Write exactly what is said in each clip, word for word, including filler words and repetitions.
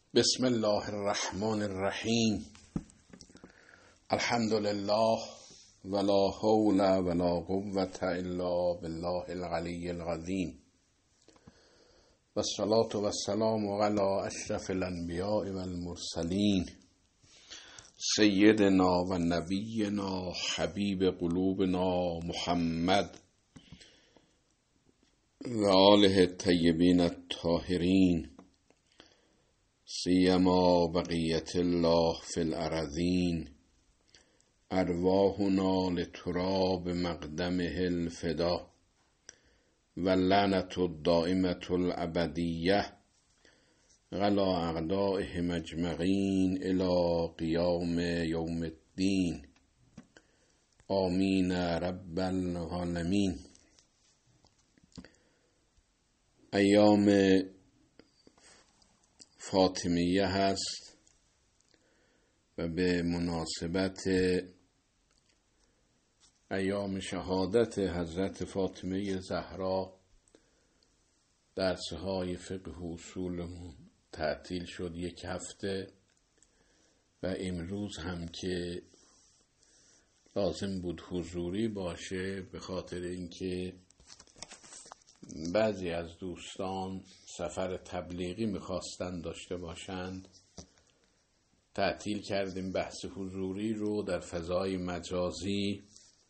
بسم الله الرحمن الرحیم. الحمد لله ولا حول ولا قوة الا بالله العلی العظیم و الصلاة و السلام علی اشرف الانبیاء والمرسلین سیدنا و نبینا حبیب قلوبنا محمد و آله الطیبین الطاهرین سیما بقیت الله فی الارضین ارواحنا لتراب مقدمه الفدا و لعنت الدائمة الابدیه علی اعدائهم اجمعین الی قیام یوم الدین آمین رب العالمین. ایام فاطمیه هست و به مناسبت ایام شهادت حضرت فاطمه زهرا درس‌های فقه و اصولمون تعطیل شد یک هفته و امروز هم که لازم بود حضوری باشه به خاطر اینکه بعضی از دوستان سفر تبلیغی میخواستن داشته باشند تعطیل کردیم. بحث حضوری رو در فضای مجازی،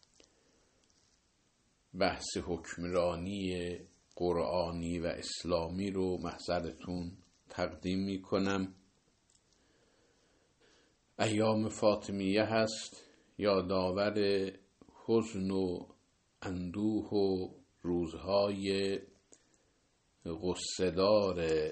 بحث حکمرانی قرآنی و اسلامی رو محضرتون تقدیم میکنم. ایام فاطمیه هست، یادآور حزن و اندوه و روزهای غصه‌دار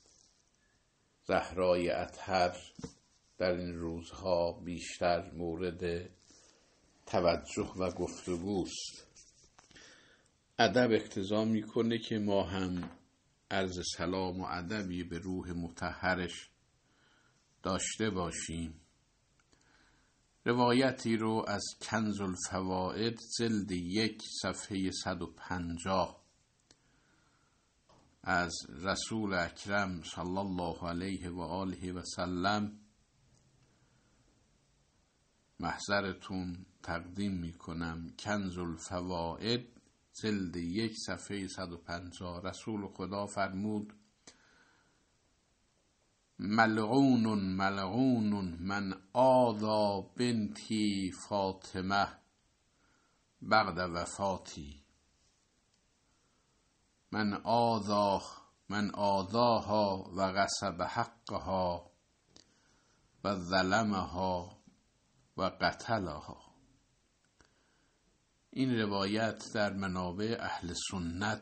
زهرای اطهر در این روزها بیشتر مورد توجه و گفتگوست. ادب اقتضا میکنه که ما هم عرض سلام و ادبی به روح مطهرش داشته باشیم. روایتی رو از کنز الفوائد جلد یک صفحه صد و پنجاه از رسول اکرم صلی الله علیه و آله و سلم محضرتون تقدیم میکنم. کنز الفوائد جلد یک صفحه صد و پنجاه. رسول خدا فرمود: ملعون ملعون من آذی بنتی فاطمه بعد وفاتی. من آذا من آذاها و غصب حقها و ظلمها و قتلها. این روایت در منابع اهل سنت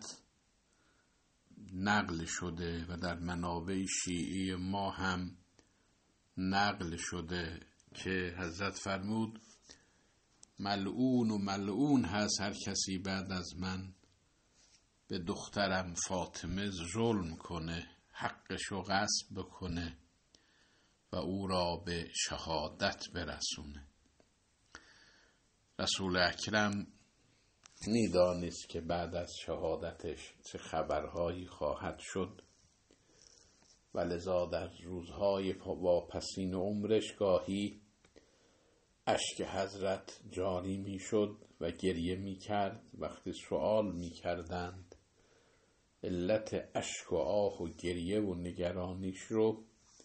نقل شده و در منابع شیعی ما هم نقل شده که حضرت فرمود ملعون و ملعون هست هر کسی بعد از من به دخترم فاطمه ظلم کنه، حقشو غصب بکنه و او را به شهادت برسونه. رسول اکرم میدانست که بعد از شهادتش چه خبرهایی خواهد شد و لذا در روزهای واپسین عمرش گاهی اشک حضرت جاری می شد و گریه می کرد. وقتی سوال می کردند علت اشک و آه و گریه و نگرانیش رو،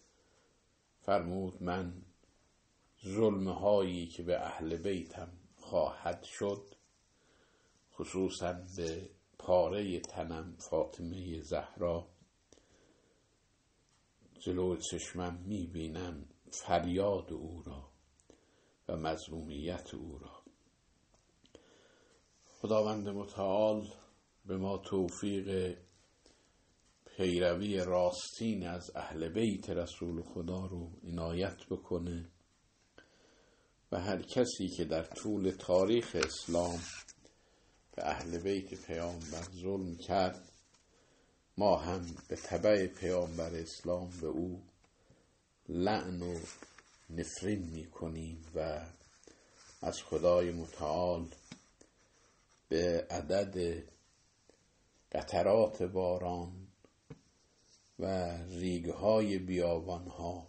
فرمود من ظلمهایی که به اهل بیتم خواهد شد، خصوصا به پاره تنم فاطمه زهرا، جلو چشمم میبینم فریاد او را و مظلومیت او را. خداوند متعال به ما توفیق پیروی راستین از اهل بیت رسول خدا رو عنایت بکنه و هر کسی که در طول تاریخ اسلام به اهل بیت پیامبر ظلم کرد، ما هم به تبع پیامبر اسلام به او لعن و نفرین می کنیم و از خدای متعال به عدد قطرات باران و ریگهای بیابانها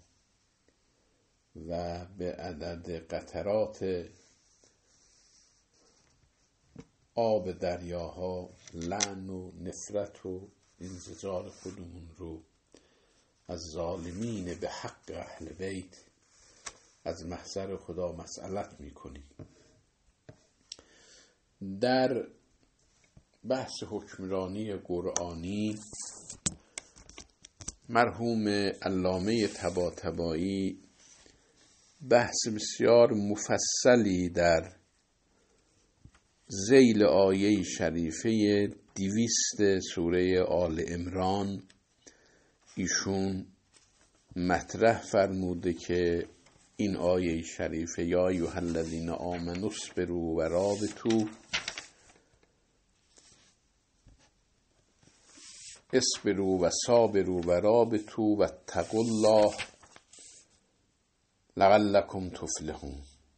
و به عدد قطرات آب دریاها لعن و نفرت و انزجار خودمون رو از ظالمین به حق اهل بیت از محضر خدا مسئلت میکنیم. در بحث حکمرانی قرآنی مرحوم علامه طباطبایی بحث بسیار مفصلی در ذیل آیه شریفه دویست سوره آل عمران ایشون مطرح فرموده که این آیه شریفه یا ایها الذین آمنوا اصبروا و رابطوا اصبروا و صابروا و رابطوا و اتقوا الله لعلکم تفلحون.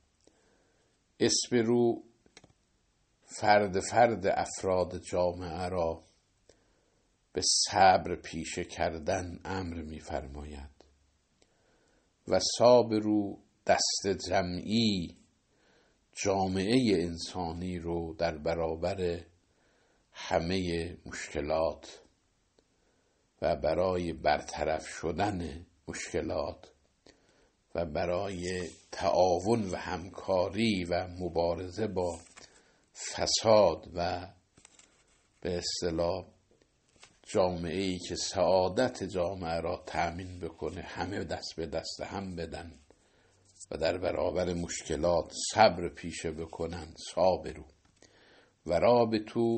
اصبروا فرد فرد افراد جامعه را به صبر پیشه کردن امر می‌فرماید و صابروا دست جمعی جامعه انسانی رو در برابر همه مشکلات و برای برطرف شدن مشکلات و برای تعاون و همکاری و مبارزه با فساد و به اصطلاح جامعه‌ای که سعادت جامعه را تأمین بکنه همه دست به دست هم بدن و در برابر مشکلات صبر پیشه بکنن. صابرو و رابطو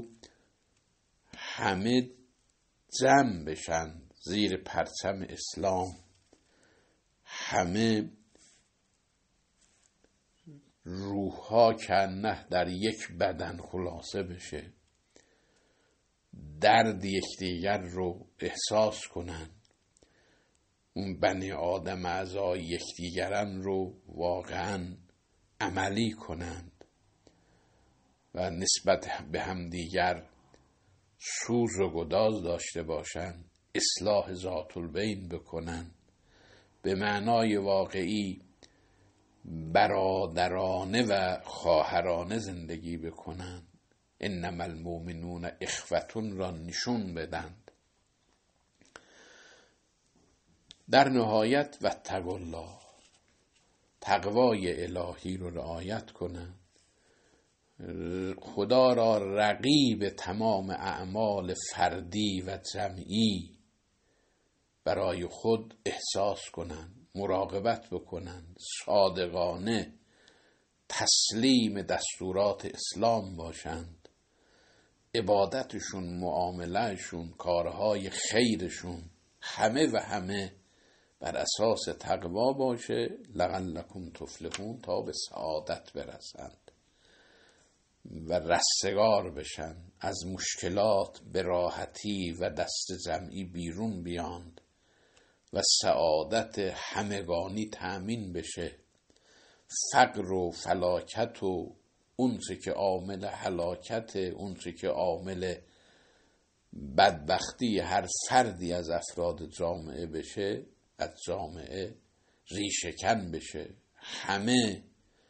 همه جمع بشن زیر پرچم اسلام، همه روح‌ها کنه در یک بدن خلاصه بشه، درد یکدیگر رو احساس کنن، اون بنی آدم اعضای یکدیگرن رو واقعا عملی کنند و نسبت به همدیگر سوز و گداز داشته باشند، اصلاح ذات البین بکنن، به معنای واقعی برادرانه و خواهرانه زندگی بکنن، انما المؤمنون اخوة را نشون بدند. در نهایت و اتقوا الله، تقوای الهی رو رعایت کنند، خدا را رقیب تمام اعمال فردی و جمعی برای خود احساس کنند، مراقبت بکنند، صادقانه تسلیم دستورات اسلام باشند، عبادتشون، معاملهشون، کارهای خیرشون همه و همه بر اساس تقوا باشه، لعلکم تفلحون، تا به سعادت برسند و رستگار بشن، از مشکلات به راحتی و دست جمعی بیرون بیاند و سعادت همگانی تأمین بشه. فقر و فلاکت و اونچه که عامل هلاکت، اونچه که عامل بدبختی هر فردی از افراد جامعه بشه، از جامعه ریشه‌کن بشه، همه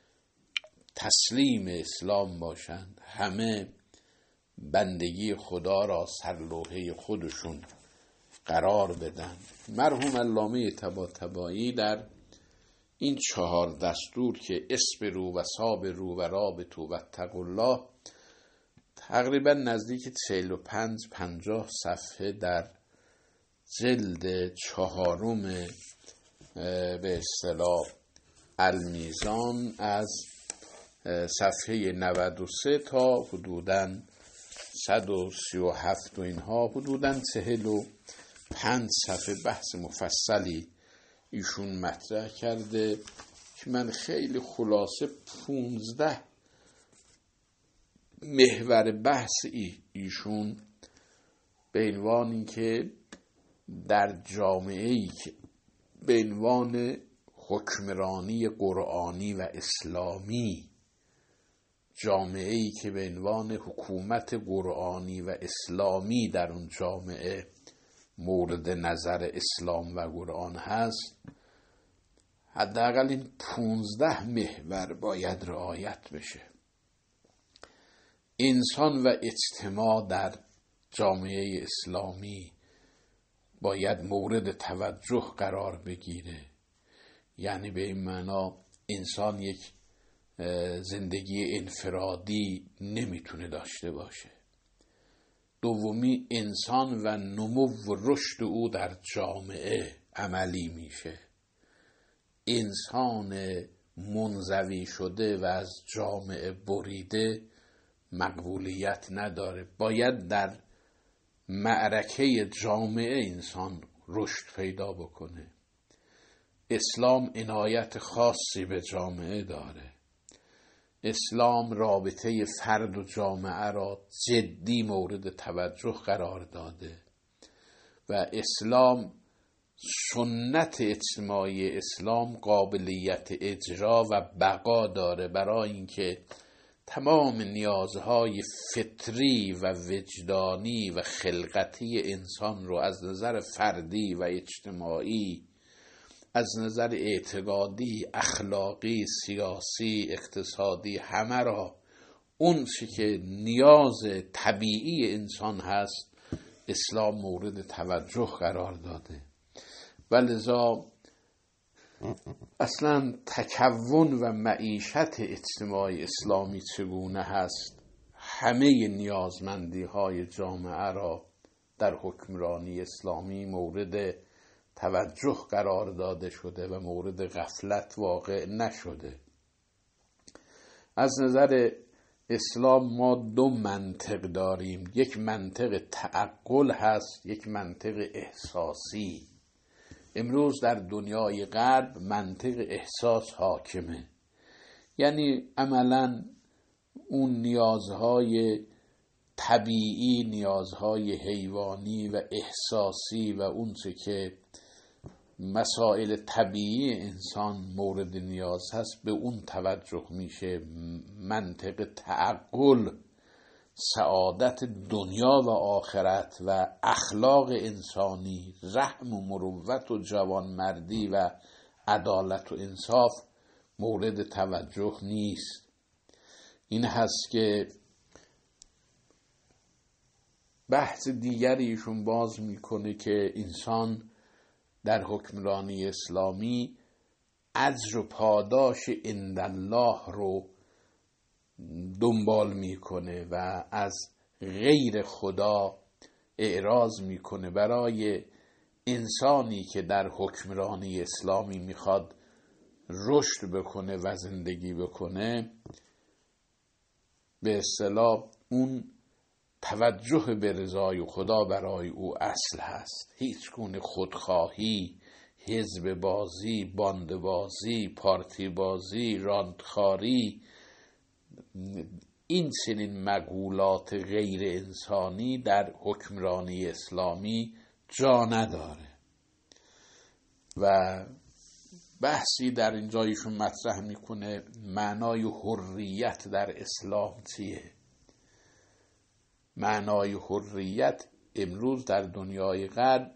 تسلیم اسلام باشند، همه بندگی خدا را سرلوحه خودشون قرار بدن. مرحوم علامه طباطبایی در این چهار دستور که اصبروا و صابروا و رابطوا و اتقوا الله تقریبا نزدیک چهل و پنج پنجاه صفحه در جلد چهارم به اصطلاح المیزان از صفحه نود و سه تا حدوداً صد و سی و هفت و اینها حدوداً چهل و پنج صفحه بحث مفصلی ایشون مطرح کرده که من خیلی خلاصه پونزده محور بحث ایشون به عنوان این که در جامعه‌ای که به عنوان حکمرانی قرآنی و اسلامی، جامعه‌ای که به عنوان حکومت قرآنی و اسلامی در اون جامعه مورد نظر اسلام و قرآن هست، حداقل این پونزده محور باید رعایت بشه. انسان و اجتماع در جامعه اسلامی باید مورد توجه قرار بگیره. یعنی به این معنا انسان یک زندگی انفرادی نمیتونه داشته باشه. دومی، انسان و نمو و رشد او در جامعه عملی میشه. انسان منزوی شده و از جامعه بریده مقبولیت نداره. باید در معرکه جامعه انسان رشد پیدا بکنه. اسلام عنایت خاصی به جامعه داره. اسلام رابطه فرد و جامعه را جدی مورد توجه قرار داده و اسلام، سنت اجتماعی اسلام قابلیت اجرا و بقا داره برای اینکه تمام نیازهای فطری و وجدانی و خلقتی انسان رو از نظر فردی و اجتماعی، از نظر اعتقادی، اخلاقی، سیاسی، اقتصادی، همه را اون چی که نیاز طبیعی انسان هست اسلام مورد توجه قرار داده. و لذا اصلا تکون و معیشت اجتماعی اسلامی چگونه هست، همه نیازمندی های جامعه را در حکمرانی اسلامی مورد توجه قرار داده شده و مورد غفلت واقع نشده. از نظر اسلام ما دو منطق داریم، یک منطق تعقل هست، یک منطق احساسی. امروز در دنیای غرب منطق احساس حاکمه، یعنی عملاً اون نیازهای طبیعی، نیازهای حیوانی و احساسی و اون چه که مسائل طبیعی انسان مورد نیاز هست به اون توجه میشه. منطق تعقل سعادت دنیا و آخرت و اخلاق انسانی، رحم و مروت و جوانمردی و عدالت و انصاف مورد توجه نیست. این هست که بحث دیگری ایشون باز میکنه که انسان در حکمرانی اسلامی اجر و پاداش عندالله رو دنبال میکنه و از غیر خدا اعراض میکنه. برای انسانی که در حکمرانی اسلامی میخواد رشد بکنه و زندگی بکنه، به اصطلاح اون توجه به رضای خدا برای او اصل هست. هیچ گونه خودخواهی، حزب بازی، باند بازی، پارتی بازی، راندخاری، این چنین مقولات غیر انسانی در حکمرانی اسلامی جا نداره. و بحثی در اینجا ایشون مطرح میکنه معنای حریت در اسلام چیه. معنای حریت امروز در دنیای غرب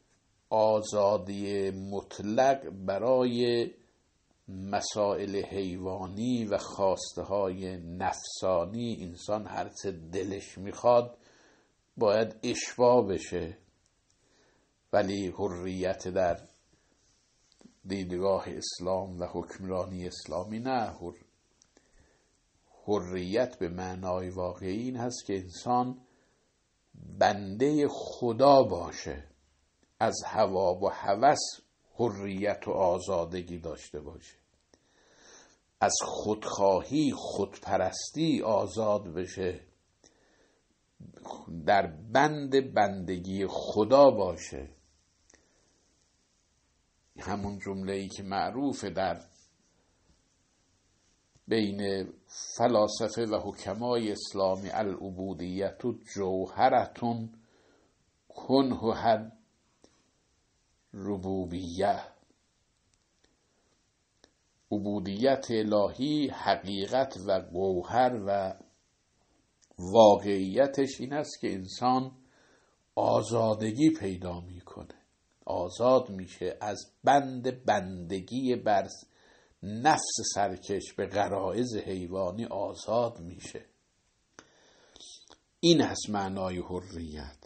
آزادی مطلق برای مسائل حیوانی و خواسته های نفسانی. انسان هرچه دلش میخواد باید اشباع بشه، ولی حریت در دیدگاه اسلام و حکمرانی اسلامی نه. حریت به معنای واقعی این هست که انسان بنده خدا باشه، از هوا و هوس حریت و آزادگی داشته باشه، از خودخواهی، خودپرستی آزاد بشه، در بند بندگی خدا باشه. همون جمله‌ای که معروفه در بین فلاسفه و حکمای اسلامی، العبودیت جوهرتون کنه ربوبیه. عبودیت الهی حقیقت و گوهر و واقعیتش این است که انسان آزادگی پیدا میکنه، آزاد میشه از بند بندگی بر نفس سرکش به غرایز حیوانی، آزاد میشه. این هست معنای حریت.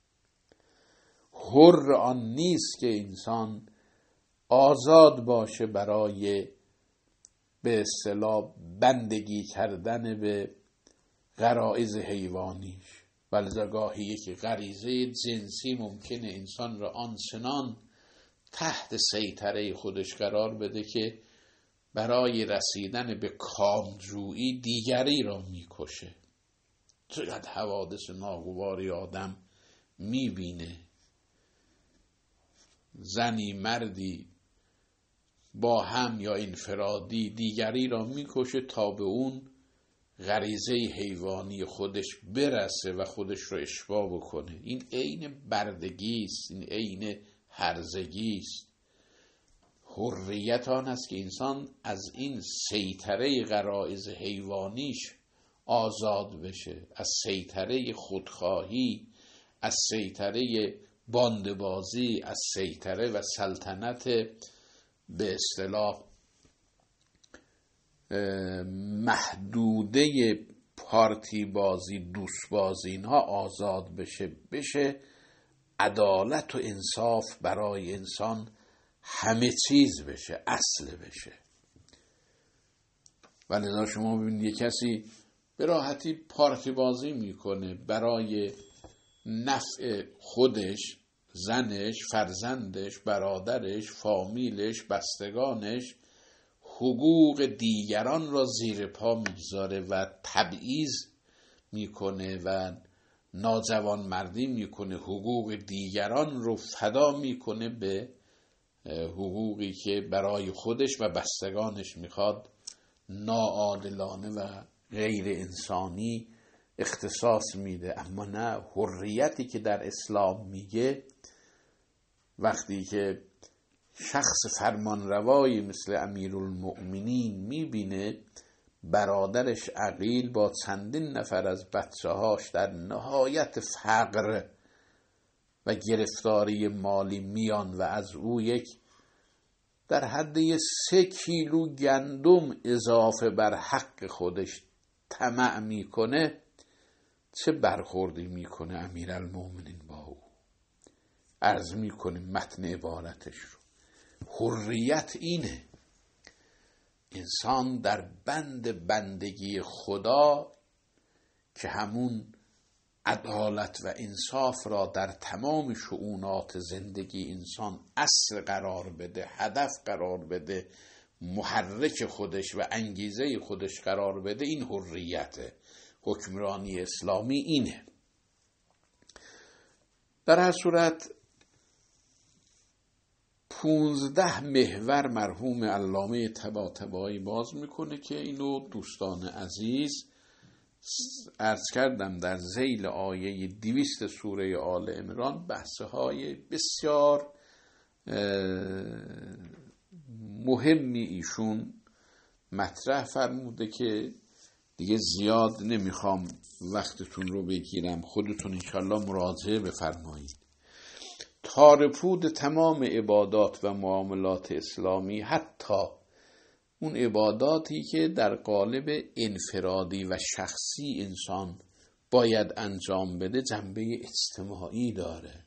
حر آن نیست که انسان آزاد باشه برای به اصطلاح بندگی کردن به غرایز حیوانیش، ولذا گاهی یک غریزه جنسی ممکنه انسان را آنچنان تحت سیطره خودش قرار بده که برای رسیدن به کامجویی دیگری را میکشه. چقدر حوادث ناگواری آدم میبینه، زنی مردی با هم یا انفرادی دیگری را میکشه تا به اون غریزه حیوانی خودش برسه و خودش رو اشباع بکنه. این عین بردگی است، این عین هرزگی است. حریت آن است که انسان از این سیطره غرایز حیوانیش آزاد بشه، از سیطره خودخواهی، از سیطره باندبازی، از سیطره و سلطنت به اصطلاح محدوده پارتی بازی، دوست بازی، اینها آزاد بشه، بشه عدالت و انصاف برای انسان همه چیز بشه، اصل بشه. ولذا شما ببینید یک کسی به راحتی پارتی بازی میکنه برای نفع خودش، زنش، فرزندش، برادرش، فامیلش، بستگانش، حقوق دیگران را زیر پا میگذاره و تبعیض میکنه و ناجوان مردی میکنه، حقوق دیگران رو فدا میکنه به حقوقی که برای خودش و بستگانش میخواد ناعادلانه و غیر انسانی اختصاص میده. اما نه، حریتی که در اسلام میگه وقتی که شخص فرمانروایی مثل امیرالمؤمنین میبینه برادرش عقیل با چندین نفر از بچه هاش در نهایت فقر و گرفتاری مالی میان و از او یک در حد سه کیلو گندم اضافه بر حق خودش طمع میکنه، چه برخوردی میکنه امیرالمؤمنین با او؟ عرض میکنه متن عبارتش رو. حریت اینه، انسان در بند بندگی خدا که همون عدالت و انصاف را در تمام شؤونات زندگی انسان اصل قرار بده، هدف قرار بده، محرک خودش و انگیزه خودش قرار بده، این حریته. حکمرانی اسلامی اینه. در هر صورت پونزده محور مرحوم علامه طباطبایی باز میکنه که اینو دوستان عزیز عرض کردم در ذیل آیه دویست سوره آل عمران بحث‌های بسیار مهمی ایشون مطرح فرموده که دیگه زیاد نمیخوام وقتتون رو بگیرم، خودتون انشالله مراجعه بفرمایید. تارپود تمام عبادات و معاملات اسلامی، حتی اون عباداتی که در قالب انفرادی و شخصی انسان باید انجام بده، جنبه اجتماعی داره.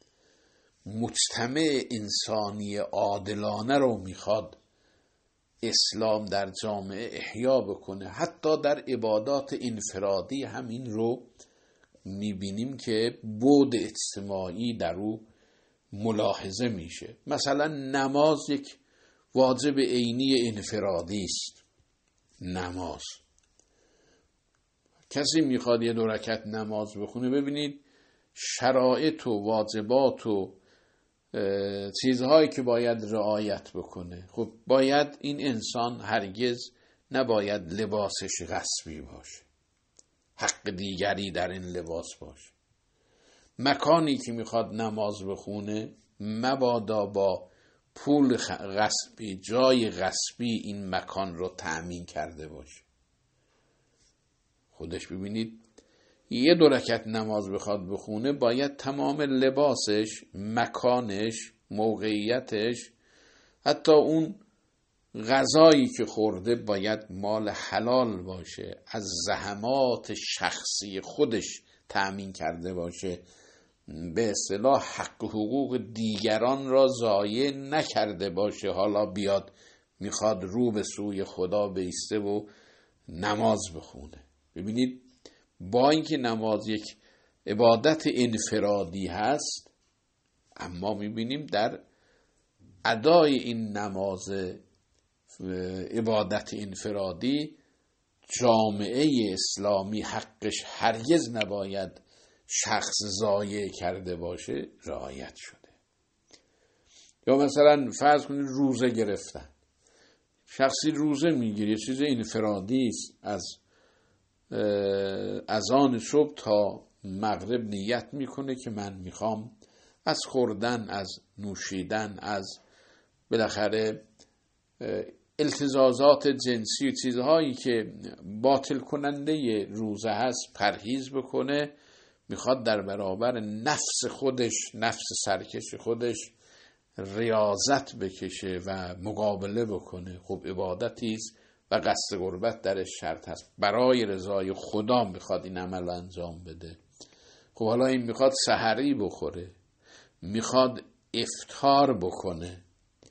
مجتمع انسانی عادلانه رو میخواد اسلام در جامعه احیا بکنه. حتی در عبادات انفرادی همین رو میبینیم که بعد اجتماعی در او ملاحظه میشه. مثلا نماز یک واجب عینی انفرادی است. نماز کسی میخواد یه دو رکعت نماز بخونه، ببینید شرایط و واجبات و چیزهایی که باید رعایت بکنه. خب باید این انسان هرگز نباید لباسش غصبی باشه، حق دیگری در این لباس باشه. مکانی که میخواد نماز بخونه مبادا با پول غصبی، جای غصبی این مکان رو تأمین کرده باشه. خودش ببینید یه دو رکعت نماز بخواد بخونه باید تمام لباسش، مکانش، موقعیتش، حتی اون غذایی که خورده باید مال حلال باشه، از زحمات شخصی خودش تأمین کرده باشه، به اصطلاح حق و حقوق دیگران را ضایع نکرده باشه. حالا بیاد میخواد رو به سوی خدا بایسته و نماز بخونه. ببینید با اینکه نماز یک عبادت انفرادی هست، اما میبینیم در ادای این نماز عبادت انفرادی جامعه اسلامی حقش هرگز نباید شخص ضایع کرده باشه رعایت شده. یا مثلا فرض کنید روزه گرفتن، شخصی روزه میگیره، چیز انفرادی است، از اذان صبح تا مغرب نیت میکنه که من میخوام از خوردن، از نوشیدن، از بالاخره التزازات جنسی و چیزهایی که باطل کننده روزه هست پرهیز بکنه، میخواد در برابر نفس خودش، نفس سرکش خودش ریاضت بکشه و مقابله بکنه. خب عبادتی است و قصد قربت درش شرط هست، برای رضای خدا میخواد این عمل انجام بده. خب حالا این میخواد سحری بخوره، میخواد افطار بکنه،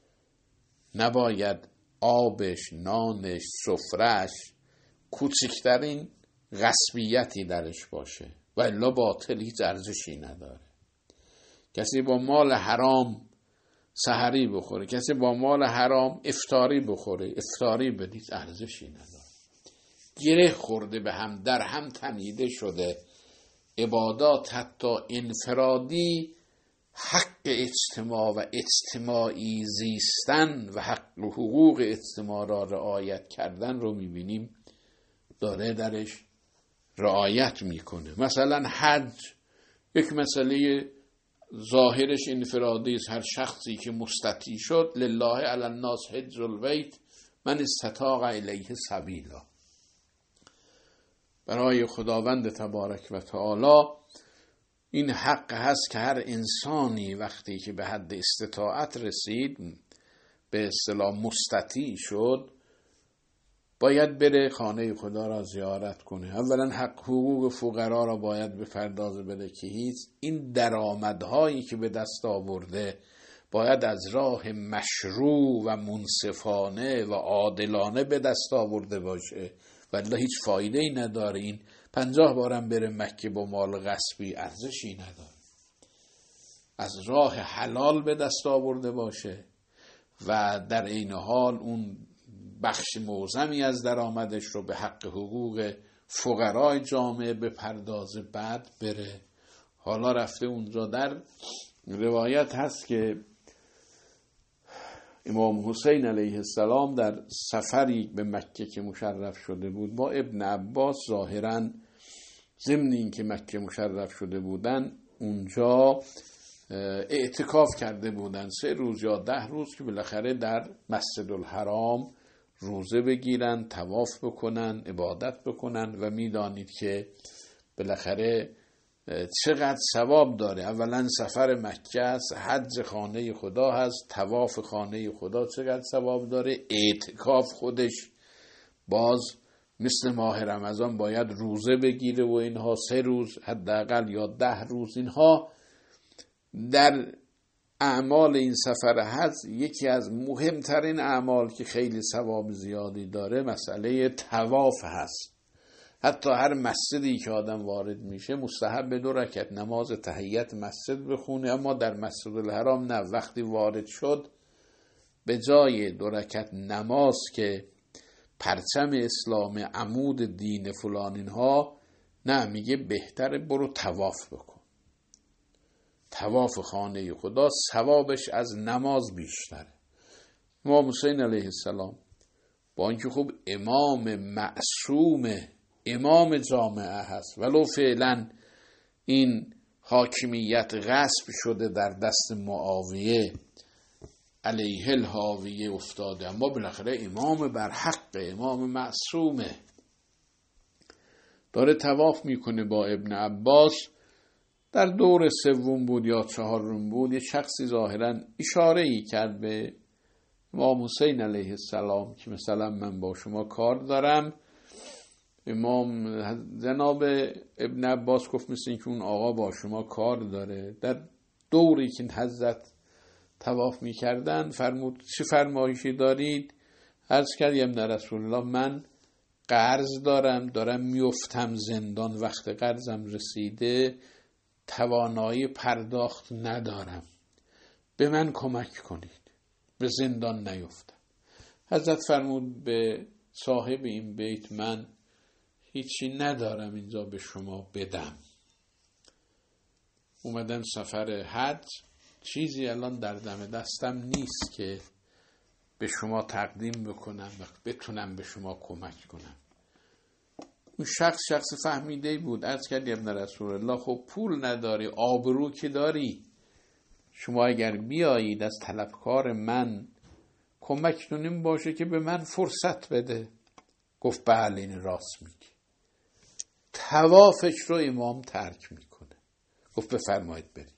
نباید آبش، نانش، سفرهش کوچکترین غصبیتی درش باشه و الا باطل هیچ ارزشی نداره. کسی با مال حرام سحری بخوره، کسی با مال حرام افطاری بخوره، افطاری به هیچ ارزشی نداره. گره خورده به هم، در هم تنیده شده. عبادات حتی انفرادی، حق اجتماع و اجتماعی زیستن و حق و حقوق اجتماع را رعایت کردن رو میبینیم داره درش رعایت میکنه. مثلا حج یک مسئله ظاهرش انفرادی است، هر شخصی که مستطیع شد، لله علی الناس حج البیت من استطاع الیه سبیلا، برای خداوند تبارک و تعالی این حق هست که هر انسانی وقتی که به حد استطاعت رسید، به اصطلاح مستطیع شد، باید بره خانه خدا را زیارت کنه. اولا حق حقوق فقرا را باید بپردازه بده که هیچ این درآمدهایی که به دست آورده باید از راه مشروع و منصفانه و عادلانه به دست آورده باشه، ولی هیچ فایده ای نداره. این پنجاه بارم بره مکه با مال غصبی ارزشی نداره. از راه حلال به دست آورده باشه و در این حال اون بخش معظمی از درآمدش رو به حق حقوق فقرای جامعه بپردازه، بعد بره. حالا رفته اونجا، در روایت هست که امام حسین علیه السلام در سفری به مکه که مشرف شده بود با ابن عباس، ظاهراً ضمن این که مکه مشرف شده بودن اونجا اعتکاف کرده بودن سه روز یا ده روز که بالاخره در مسجد الحرام روزه بگیرن، طواف بکنن، عبادت بکنن و میدانید که بالاخره چقدر ثواب داره. اولا سفر مکه است، حج خانه خدا هست، طواف خانه خدا چقدر ثواب داره. اعتکاف خودش باز مثل ماه رمضان باید روزه بگیره و اینها سه روز حداقل یا ده روز. اینها در اعمال این سفر حج یکی از مهمترین اعمال که خیلی ثواب زیادی داره مسئله طواف هست. حتی هر مسجدی که آدم وارد میشه مستحب دو رکعت نماز تحیت مسجد بخونه، اما در مسجد الحرام نه. وقتی وارد شد به جای دو رکعت نماز که پرچم اسلام، عمود دین فلان اینها، نه، میگه بهتره برو طواف بکن. طواف خانه خدا ثوابش از نماز بیشتره. امام حسین علیه السلام با اینکه خوب امام معصوم، امام جامعه هست، ولو فعلا این حاکمیت غصب شده در دست معاویه علیه الحاویه افتاده، اما بالاخره امام برحق، امام معصومه. داره طواف میکنه با ابن عباس. در دور سوم بود یا چهارم بود، یه شخصی ظاهرا اشاره ای کرد به امام حسین علیه السلام که مثلا من با شما کار دارم. امام جناب ابن عباس گفت مثل این که اون آقا با شما کار داره. در دوری که حضرت طواف میکردن فرمود چه فرمایشی دارید؟ عرض کرد ابن رسول الله من قرض دارم، دارم میفتم زندان، وقت قرضم رسیده، توانایی پرداخت ندارم، به من کمک کنید به زندان نیفتم. حضرت فرمود به صاحب این بیت من هیچی ندارم اینجا به شما بدم. اومدم سفر حج، چیزی الان در دم دستم نیست که به شما تقدیم بکنم و بتونم به شما کمک کنم. اون شخص شخص فهمیده بود. عرض کردی ابن رسول الله خب پول نداری، آبرو که داری، شما اگر بیایید از طلبکار من کمکتون این باشه که به من فرصت بده. گفت بله این راست میگی. طوافش رو امام ترک میکنه. گفت بفرمایید بریم.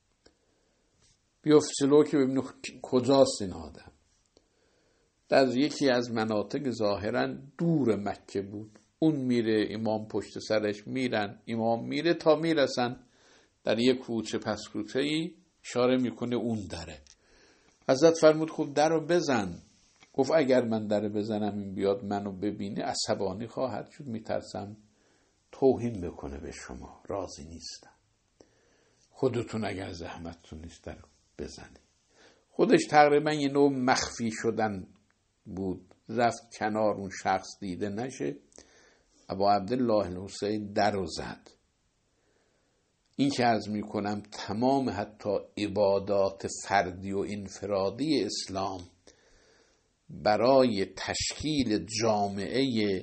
بیفت جلو که ببینه کجاست این آدم. در یکی از مناطق ظاهرا دور مکه بود. اون میره، امام پشت سرش میرن، امام میره تا میرسن در یک کوچه پس کوچه ای، اشاره میکنه اون دره. حضرت فرمود خب در رو بزن. گفت اگر من در بزنم این بیاد منو ببینه عصبانی خواهد شد، میترسم توهین بکنه به شما، راضی نیستم. خودتون اگر زحمتتون نیست در بزنی. خودش تقریبا یه نوع مخفی شدن بود، رفت کنار اون شخص دیده نشه. ابا عبدالله الحسین در رو زد. این که عرض می کنم تمام حتی عبادات فردی و انفرادی اسلام برای تشکیل جامعه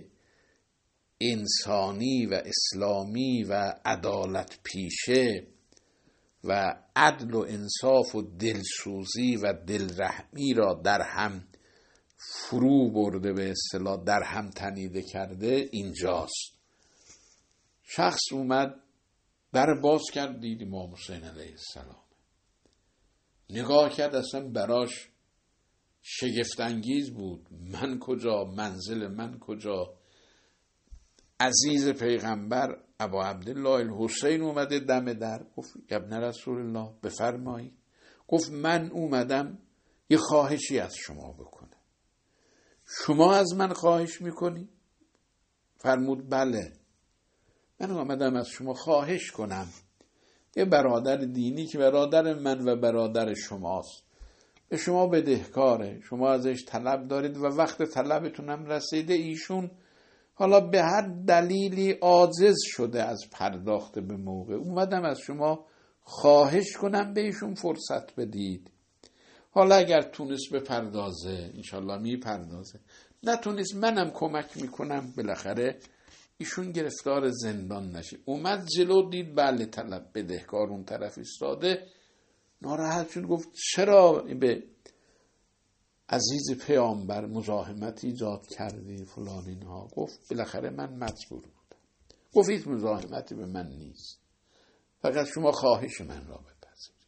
انسانی و اسلامی و عدالت پیشه و عدل و انصاف و دلسوزی و دلرحمی را در هم فرو برده، به اصطلاح در هم تنیده کرده اینجاست. شخص اومد در باز کرد، دید امام حسین علیه السلام. نگاه کرد، اصلا براش شگفت انگیز بود. من کجا؟ منزل من کجا؟ عزیز پیغمبر ابا عبدالله الحسین اومده دم در. گفت ابن رسول الله بفرمایید. گفت من اومدم یه خواهشی از شما بکنه. شما از من خواهش میکنی؟ فرمود بله، من اومدم از شما خواهش کنم. یه برادر دینی که برادر من و برادر شماست، به شما بدهکاره، شما ازش طلب دارید و وقت طلبتونم رسیده، ایشون حالا به هر دلیلی عاجز شده از پرداخت به موقع. اومدم از شما خواهش کنم به ایشون فرصت بدید. حالا اگر تونست بپردازه انشالله میپردازه، نتونست منم کمک میکنم بالاخره ایشون گرفتار زندان نشه. اومد جلو، دید بله طلب بدهکار اون طرف ایستاده، ناراحت شد. گفت چرا به عزیز پیامبر مزاحمت ایجاد کردی فلان اینها؟ گفت بالاخره من مجبور بودم. گفت هیچ مزاحمتی به من نیست، فقط شما خواهش من را بپذیرید.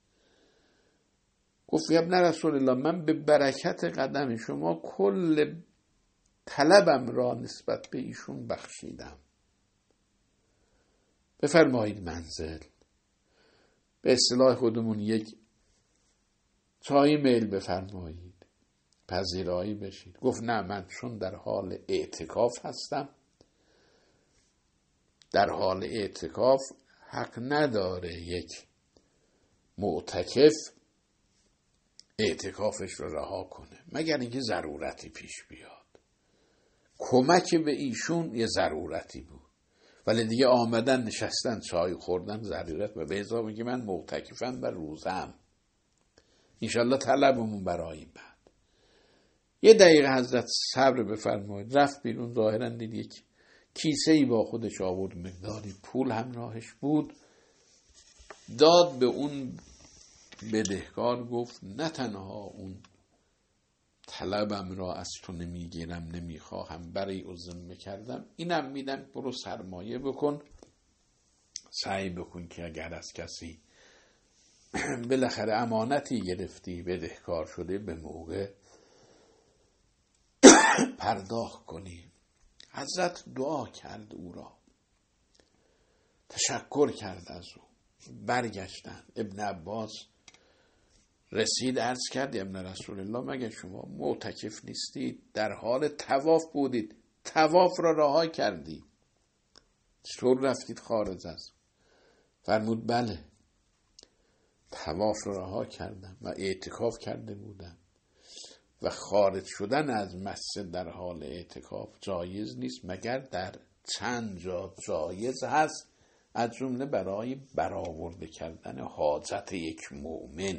گفت ابن رسول الله من به برکت قدم شما کل طلبم را نسبت به ایشون بخشیدم. بفرمایید منزل، به اصطلاح خودمون یک چای میل بفرمایید، پذیرایی بشید. گفت نه، من چون در حال اعتکاف هستم، در حال اعتکاف حق نداره یک معتکف اعتکافش رو رها کنه مگر اینکه ضرورتی پیش بیاد. کمک به ایشون یه ضرورتی بود، ولی دیگه آمدن نشستن چای خوردن ضرورت، و به حساب اینکه من معتکفم و روزم، انشالله طلبمون برای بعد. یه دقیقه حضرت صبر بفرمایید. رفت بیرون، ظاهرا دید یک کیسه ای با خودش آورد، مقداری پول همراهش بود، داد به اون بدهکار. گفت نه تنها اون طلبم را از تو نمیگیرم نمیخواهم، برای او ذمه کردم، اینم میدم، برو سرمایه بکن، سعی بکن که اگر از کسی بالاخره امانتی گرفتی بدهکار شده به موقع پرداخت کنی. حضرت دعا کرد او را، تشکر کرد از او، برگشتن. ابن عباس رسید عرض کرد ابن رسول الله مگه شما معتکف نیستید؟ در حال طواف بودید، طواف را رها کردید، چطور رفتید خارج از؟ فرمود بله، طواف را رها کردم و اعتکاف کرده بودم و خارج شدن از مسجد در حال اعتکاف جایز نیست مگر در چند جا جایز هست، از جمله برای برآورده کردن حاجت یک مؤمن،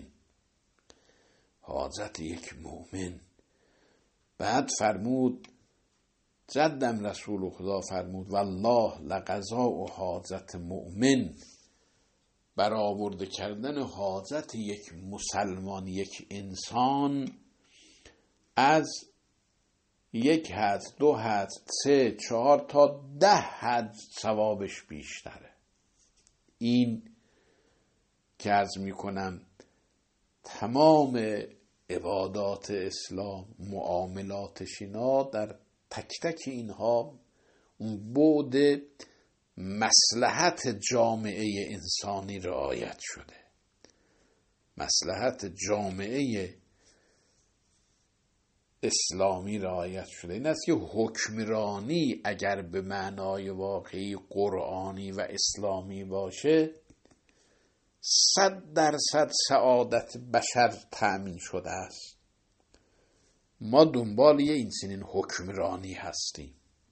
حاجت یک مؤمن. بعد فرمود جدم رسول خدا فرمود والله لقضاء و حاجت مؤمن، برآورده کردن حاجت یک مسلمان، یک انسان، از یک حج، دو حج، سه، چهار تا ده حج ثوابش بیشتره. این که عرض می کنم تمام عبادات اسلام، معاملاتش اینا در تک تک اینها اون بعد مصلحت جامعه انسانی رعایت شده، مصلحت جامعه اسلامی رعایت شده. این است که حکمرانی اگر به معنای واقعی قرآنی و اسلامی باشه صد درصد سعادت بشر تأمین شده است. ما دنبال یه این چنین حکمرانی هستیم.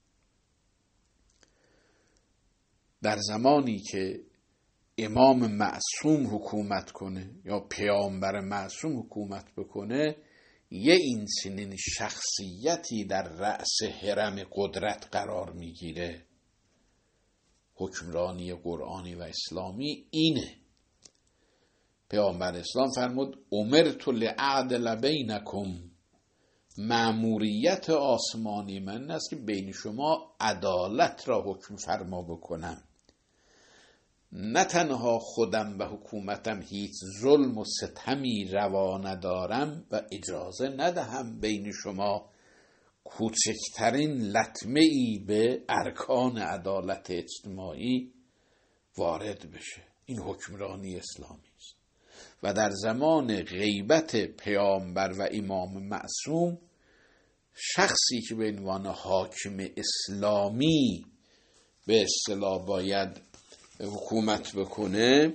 در زمانی که امام معصوم حکومت کنه یا پیامبر معصوم حکومت بکنه، یه این چنین شخصیتی در رأس هرم قدرت قرار میگیره. حکمرانی قرآنی و اسلامی اینه. پیامبر اسلام فرمود امرت لأعدل بینکم، مأموریت آسمانی من است که بین شما عدالت را حکم فرما بکنم، نه تنها خودم و حکومتم هیچ ظلم و ستمی روا ندارم و اجازه ندهم بین شما کوچکترین لطمه ای به ارکان عدالت اجتماعی وارد بشه. این حکمرانی اسلامی است. و در زمان غیبت پیامبر و امام معصوم، شخصی که به عنوان حاکم اسلامی به اصطلاح باید حکومت بکنه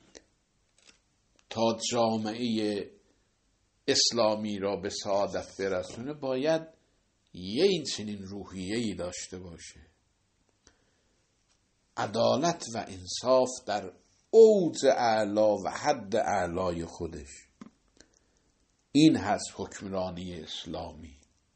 تا جامعه اسلامی را به سعادت برسونه، باید یه این چنین روحیه‌ای داشته باشه، عدالت و انصاف در اوج اعلا و حد اعلای خودش. این هست حکمرانی اسلامی.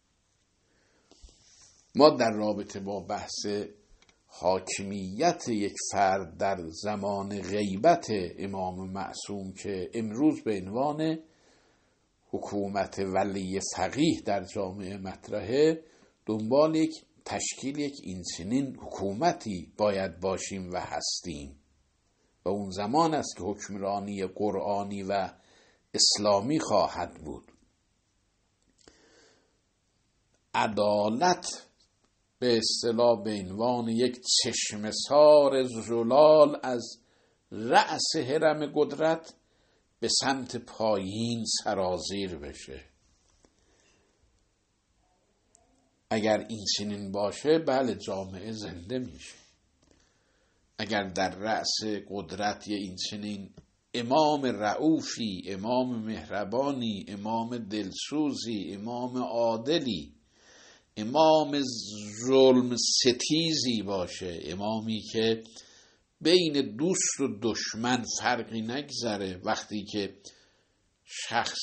ما در رابطه با بحث حاکمیت یک فرد در زمان غیبت امام معصوم که امروز به عنوان حکومت ولی فقیه در جامعه مطرحه، دنبال یک تشکیل یک این چنین حکومتی باید باشیم و هستیم. و اون زمان است که حکمرانی قرآنی و اسلامی خواهد بود. عدالت به اصطلاح به عنوان یک چشمسار زلال از رأس هرم قدرت به سمت پایین سرازیر بشه. اگر این چنین باشه بله جامعه زنده میشه. اگر در رأس قدرت یه این چنین امام رؤوفی، امام مهربانی، امام دلسوزی، امام عادلی، امام ظلم ستیزی باشه، امامی که بین دوست و دشمن فرقی نگذره، وقتی که شخص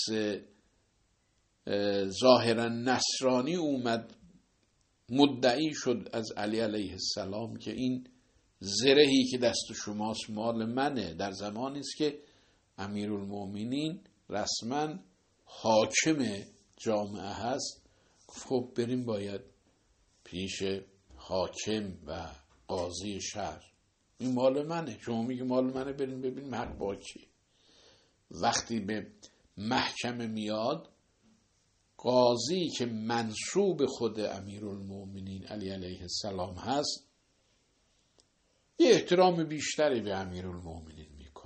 ظاهرا نصرانی اومد مدعی شد از علی علیه السلام که این زرهی که دست شماست مال منه، در زمانی است که امیرالمومنین رسما حاکم جامعه هست، خب بریم باید پیش حاکم و قاضی شهر، این مال منه، شما میگی مال منه، بریم ببینیم حق با کی. وقتی به محکمه میاد، قاضی که منسوب خود امیرالمومنین علی علیه السلام هست، یه احترام بیشتری به امیرالمومنین میکنه.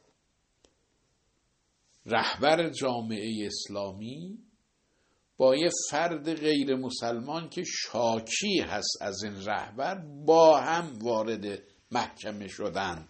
رهبر جامعه اسلامی با یه فرد غیر مسلمان که شاکی هست از این رهبر با هم وارد محکمه شدن،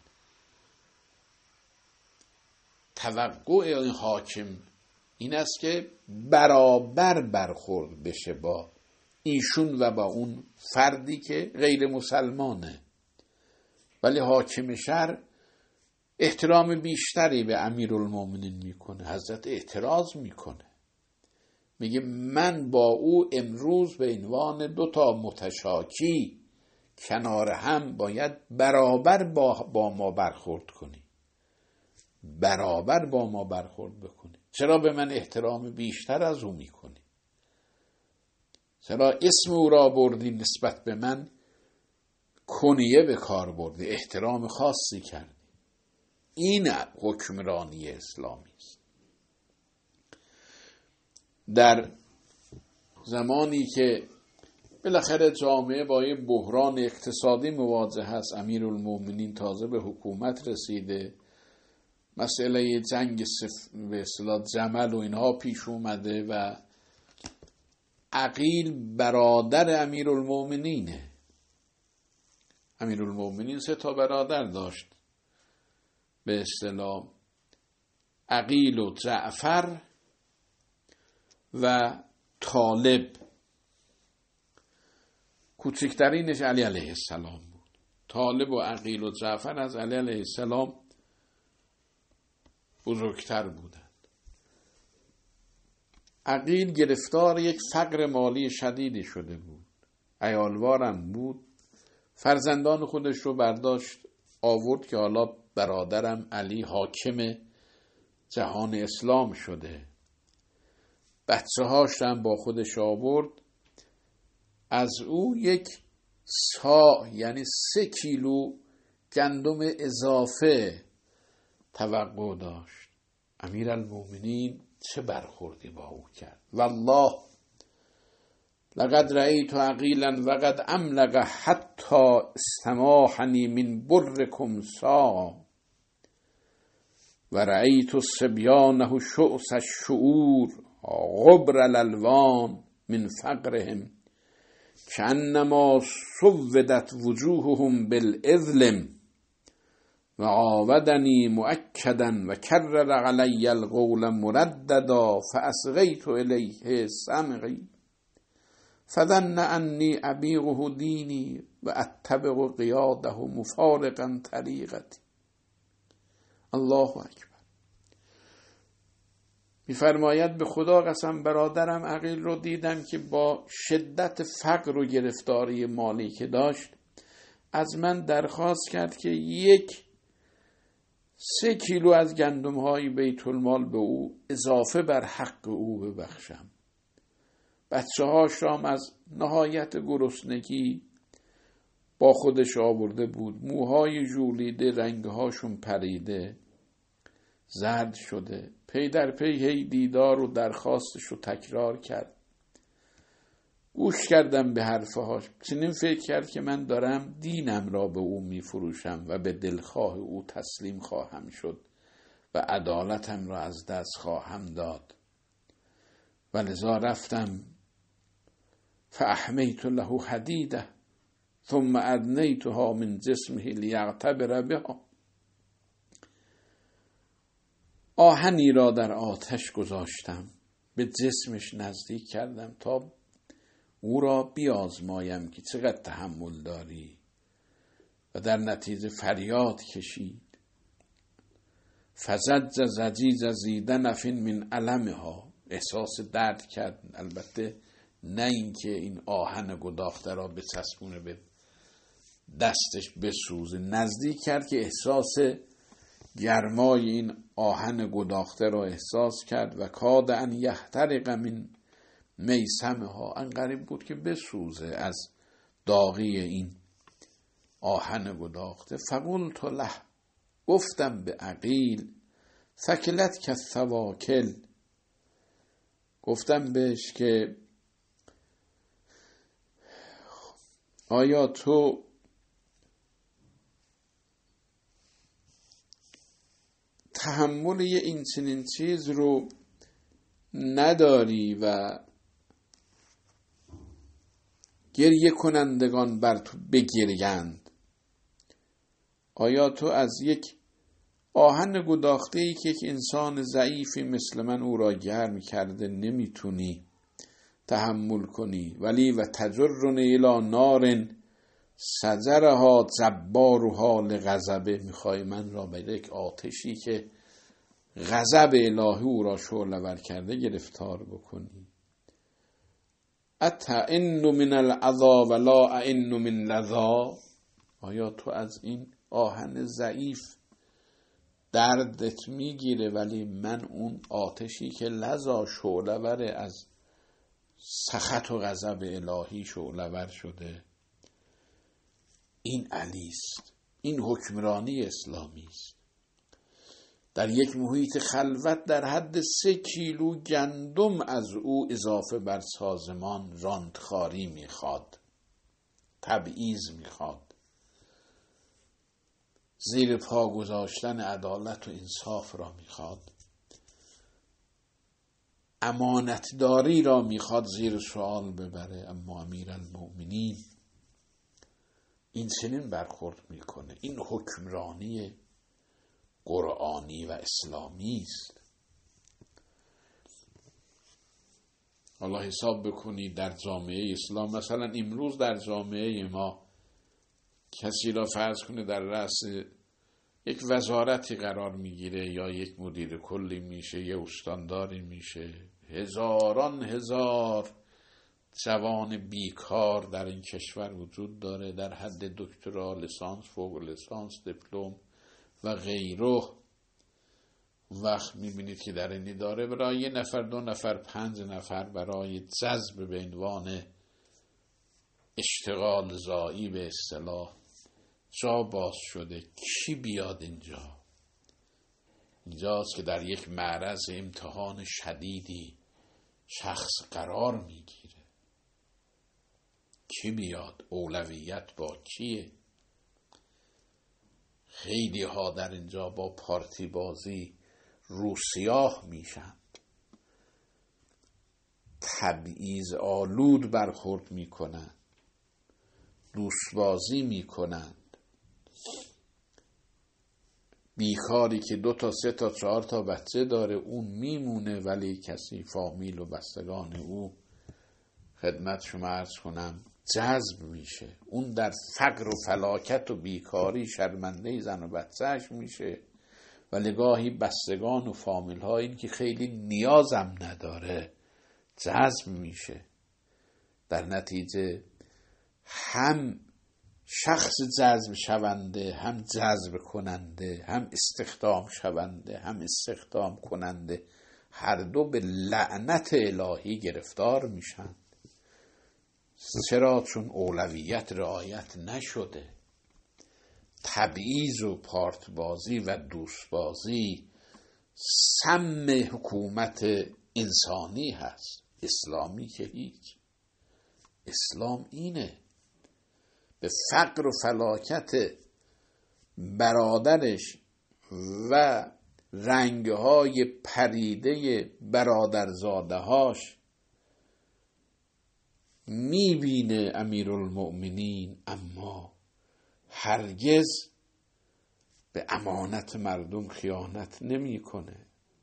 توقع این حاکم این است که برابر برخورد بشه با ایشون و با اون فردی که غیر مسلمانه. ولی حاکم شهر احترام بیشتری به امیرالمومنین میکنه. حضرت اعتراض میکنه، میگه من با او امروز به عنوان دو تا متشاکی کنار هم باید برابر با, با ما برخورد کنی، برابر با ما برخورد بکنی. چرا به من احترام بیشتر از او میکنی؟ چرا اسم او را بردی، نسبت به من کنیه به کار بردی، احترام خاصی کردی؟ این حکمرانی اسلامی است. در زمانی که بالاخره جامعه با یه بحران اقتصادی مواجه هست، امیرالمومنین تازه به حکومت رسیده، مسئله جنگ به اصطلاح جمل و اینها پیش اومده و عقیل برادر امیرالمومنینه. امیرالمومنین سه تا برادر داشت، به اصطلاح عقیل و جعفر و طالب. کوچکترینش علی علیه السلام بود. طالب و عقیل و جعفر از علی علیه السلام بزرگتر بودند. عقیل گرفتار یک فقر مالی شدیدی شده بود، عیالوارم بود، فرزندان خودش رو برداشت آورد که حالا برادرم علی حاکم جهان اسلام شده. بچه هاش هم با خودش آورد. از او یک سا یعنی سه کیلو گندم اضافه توقع داشت. امیرالمومنین چه برخوردی با او کرد؟ والله لقد رأیت عقیلا وقد املق حتی استماحنی من برکم سا و رأیت الصبیانه شؤس الشعور غبر الالوان من فقرهم کأنما سودت وجوههم بالإظلم و عاودنی مؤکدا و کرر علی القول مرددا فاصغیت الیه سمعی فظن انی ابیغه دینی و اتبع قیاده مفارقا طریقتی. الله اکبر. میفرماید به خدا قسم برادرم عقیل رو دیدم که با شدت فقر و گرفتاری مالی که داشت از من درخواست کرد که یک سه کیلو از گندم های بیت المال به او اضافه بر حق او ببخشم. بچه هاش هم از نهایت گرسنگی با خودش آورده بود، موهای ژولیده، رنگهاشون پریده، زرد شده. پی در پی هی دیدار و درخواستش رو تکرار کرد. گوش کردم به حرفهاش، چنین فکر کرد که من دارم دینم را به او می فروشم و به دلخواه او تسلیم خواهم شد و عدالتم را از دست خواهم داد. و لذا رفتم فاحمیت له حدیده ثم ادنیتها من جسمه لیعتبر بها. آهنی را در آتش گذاشتم، به جسمش نزدیک کردم تا او را بیازمایم که چقدر تحمل داری، و در نتیجه فریاد کشید. فزج زجیج زیدن فین من علمها، احساس درد کرد، البته نه اینکه این آهن گداخته را بچسبونه به دستش بسوزه، نزدیک کرد که احساس گرمای این آهن گداخته را احساس کرد. و کاد ان یحترق من میسمه ها ان قریب بود که بسوزه از داغی این آهن گداخته. فقلت له، گفتم به عقیل، ثکلت که ثواکل، گفتم بهش که آیا تو تحمل یه این چنین چیز رو نداری و گریه کنندگان بر تو بگریند؟ آیا تو از یک آهن گداخته ای که یک انسان ضعیفی مثل من او را گرم کرده نمیتونی تحمل کنی؟ ولی و تجرن الی نار سجرها جبارها لغضبه، میخوای من را به یک آتشی که غضب الهی او را شعله ور کرده گرفتار بکنی؟ اتئن من العذا ولا ائن من لظا، آیا تو از این آهن ضعیف دردت میگیره ولی من اون آتشی که لظا شعله ور از سخط و غضب الهی شعله ور شده؟ این علی است، این حکمرانی اسلامی است. در یک محیط خلوت در حد سه کیلو گندم از او اضافه بر سازمان راندخاری میخواد، تبعیض میخواد، زیر پا گذاشتن عدالت و انصاف را میخواد، امانتداری را میخواد زیر سوال ببره. اما امیرالمؤمنین این چنین برخورد میکنه. این حکمرانی قرآنی و اسلامی است. حالا حساب بکنید در جامعه اسلام، مثلا امروز در جامعه ما کسی را فرض کنه در رأس یک وزارتی قرار میگیره یا یک مدیر کلی میشه، یه استانداری میشه، هزاران هزار جوان بیکار در این کشور وجود داره در حد دکترا، لیسانس، فوق لیسانس، دیپلم و غیره. وقت میبینید که در این اداره برای یه نفر، دو نفر، پنج نفر برای جذب به عنوان اشتغال زایی به اصطلاح جا باز شده. کی بیاد اینجا؟ اینجاست که در یک معرض امتحان شدیدی شخص قرار میگیره. کی بیاد؟ اولویت با کیه؟ خیلی ها در اینجا با پارتی بازی روسیاه میشن، تبعیض آلود برخورد میکنن، دوست بازی میکنن. بیکاری که دو تا سه تا چهار تا بچه داره اون میمونه ولی کسی فامیل و بستگان او، خدمت شما عرض کنم، جذب میشه. اون در فقر و فلاکت و بیکاری شرمنده زن و بچهش میشه ولی گاهی بستگان و فامیل ها این که خیلی نیازم نداره جذب میشه. در نتیجه هم شخص جذب شونده، هم جذب کننده، هم استخدام شونده، هم استخدام کننده، هر دو به لعنت الهی گرفتار میشن. چرا؟ چون اولویت رعایت نشده. تبعیض و پارت بازی و دوست بازی سم حکومت انسانی هست. اسلامی که هیچ. اسلام اینه، به فقر و فلاکت برادرش و رنگهای پریده برادرزاده هاش میبینه امیرالمؤمنین، اما هرگز به امانت مردم خیانت نمیکنه.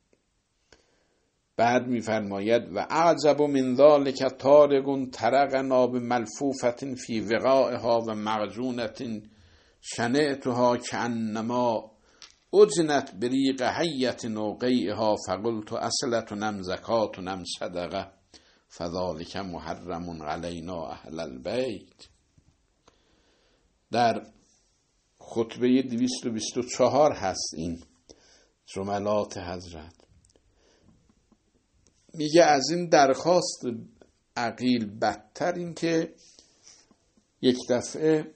بعد میفرماید و اعجب من ذلک طارق طرقنا بملفوفة فی وقائها و مغزونة شنعتها کانما اجنت بریق حیة نوقیها فقلت اصلة نم زکاة نم صدقه فذلک محرم علینا اهل البیت. در خطبه دویست و بیست و چهار هست این جملات حضرت. میگه از این درخواست عقیل بدتر این که یک دفعه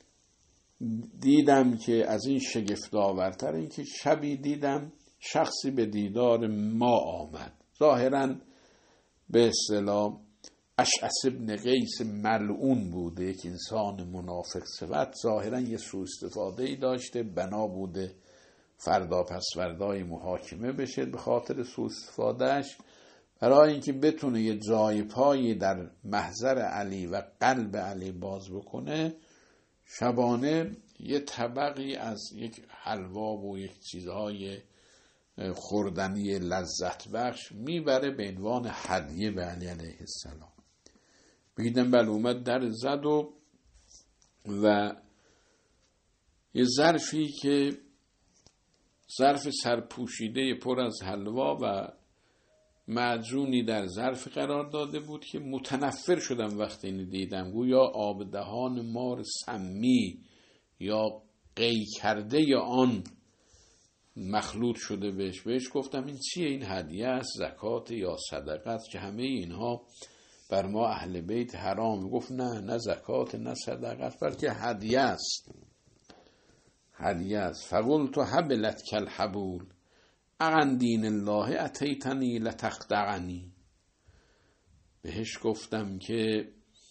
دیدم که از این شگفت آورتر این که شبی دیدم شخصی به دیدار ما آمد، ظاهراً به اصطلاح اشعث ابن قیس ملعون بوده، یک انسان منافق صفت، ظاهراً یه سوء استفاده ای داشته، بنا بوده فردا پس فردای محاکمه بشه، به خاطر سوء استفادهش برای اینکه بتونه یه جای پایی در محضر علی و قلب علی باز بکنه، شبانه یه طبقی از یک حلوا و یک چیزهای خوردنی لذت بخش میبره به عنوان هدیه به علی علیه السلام. بیدم بل اومد در زد و و یه ظرفی که ظرف سرپوشیده پر از حلوا و معجونی در ظرف قرار داده بود که متنفر شدم وقتی اینو دیدم، گویا آب دهان مار سمی یا قی کرده یا آن مخلوط شده بهش. بهش گفتم این چیه؟ این هدیه است، زکات یا صدقه است که همه اینها بر ما اهل بیت حرام. گفت نه نه زکات نه صدقه است، بلکه هدیه است، هدیه است. فقلت حبلت کل حبول عن دین الله اتیتنی لتخدعنی. بهش گفتم که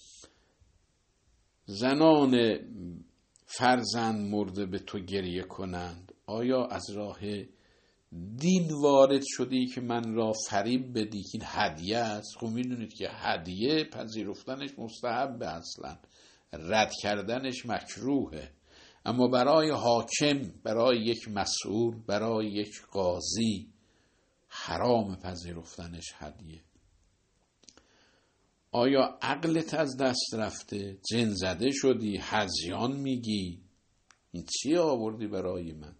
زنان فرزند مرده به تو گریه کنند، آیا از راه دین وارد شدی که من را فریب بدی که این هدیه است؟ خب میدونید که هدیه پذیرفتنش مستحبه، اصلا رد کردنش مکروهه، اما برای حاکم، برای یک مسئول، برای یک قاضی حرام پذیرفتنش هدیه. آیا عقلت از دست رفته؟ جن زده شدی؟ هذیان میگی؟ این چی آوردی برای من؟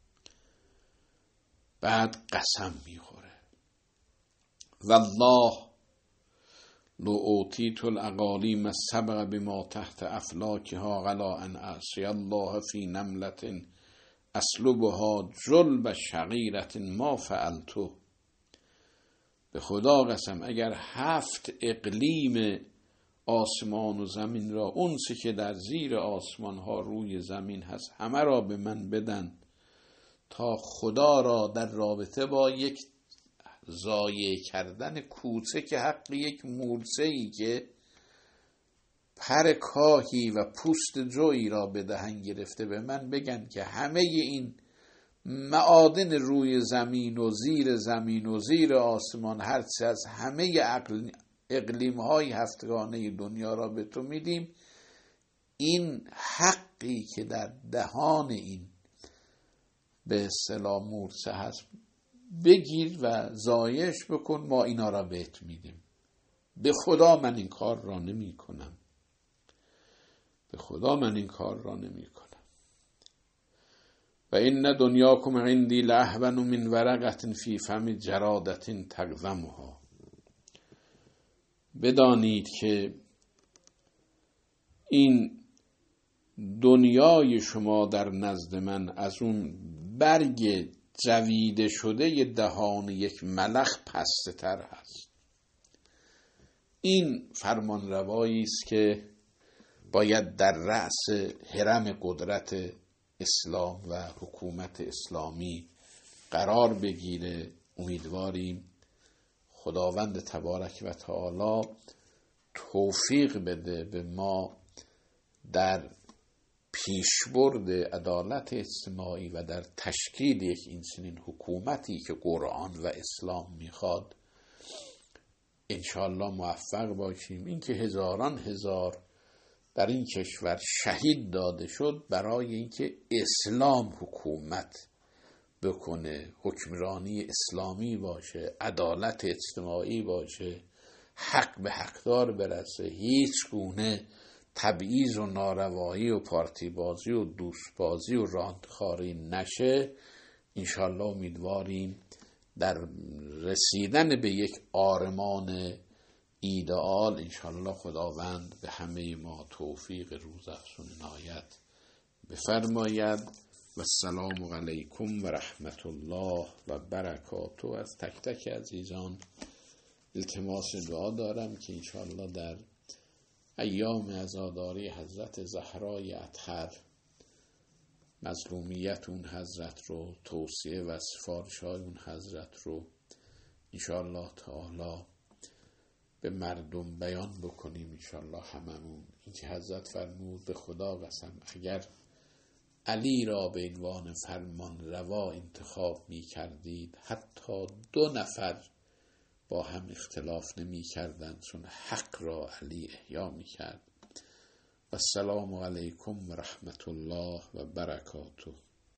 بعد قسم میخوره والله لو اوتیت الاقالیم السبع بما تحت افلاکها غلا ان اعصی الله فی نملة اسلبها جلب شعیرة ما فعلته. به خدا قسم اگر هفت اقلیم آسمان و زمین را، اون چه که در زیر آسمان ها روی زمین هست، همه را به من بدن تا خدا را در رابطه با یک ضایع کردن کوچه که حق یک مورچه‌ای که پر کاهی و پوست جویی را به دهن گرفته به من بگن که همه این معادن روی زمین و زیر زمین و زیر آسمان هرچه از همه اقلیم های هفتگانه دنیا را به تو میدیم، این حقی که در دهان این به اصطلاح مورچه هست بگیر و ضایعش بکن، ما اینا را بهت میدیم. به خدا من این کار را نمی کنم، به خدا من این کار را نمی کنم. و این دنیاکم عندی لأهون من ورقة فی فم جرادة تقذمها. بدانید که این دنیای شما در نزد من از اون برگ جویده شده دهان یک ملخ پسته تر هست. این فرمان روایی است که باید در رأس هرم قدرت اسلام و حکومت اسلامی قرار بگیره. امیدواریم خداوند تبارک و تعالی توفیق بده به ما در پیشبرد عدالت اجتماعی و در تشکیل یک اینچنین حکومتی که قرآن و اسلام میخواد انشاءالله موفق باشیم. این که هزاران هزار در این کشور شهید داده شد برای اینکه اسلام حکومت بکنه، حکمرانی اسلامی باشه، عدالت اجتماعی باشه، حق به حقدار برسه، هیچ گونه تبعیض و ناروایی و پارتی بازی و دوست بازی و راندخاری نشه. انشالله امیدواریم در رسیدن به یک آرمان ایدئال انشالله خداوند به همه ما توفیق روزافزون عنایت بفرماید. و السلام علیکم و رحمت الله و برکاته. از تک تک عزیزان التماس دعا دارم که انشاءالله در ایام عزاداری حضرت زهرای اطهر مظلومیت اون حضرت رو، توصیه و سفارش‌های اون حضرت رو انشاءالله تعالی به مردم بیان بکنیم انشاءالله هممون. این که حضرت فرمود به خدا قسم اگر علی را به عنوان فرمان روا انتخاب می کردید حتی دو نفر با هم اختلاف نمی کردند، چون حق را علی احیا می کرد. و السلام علیکم و رحمت الله و برکاته.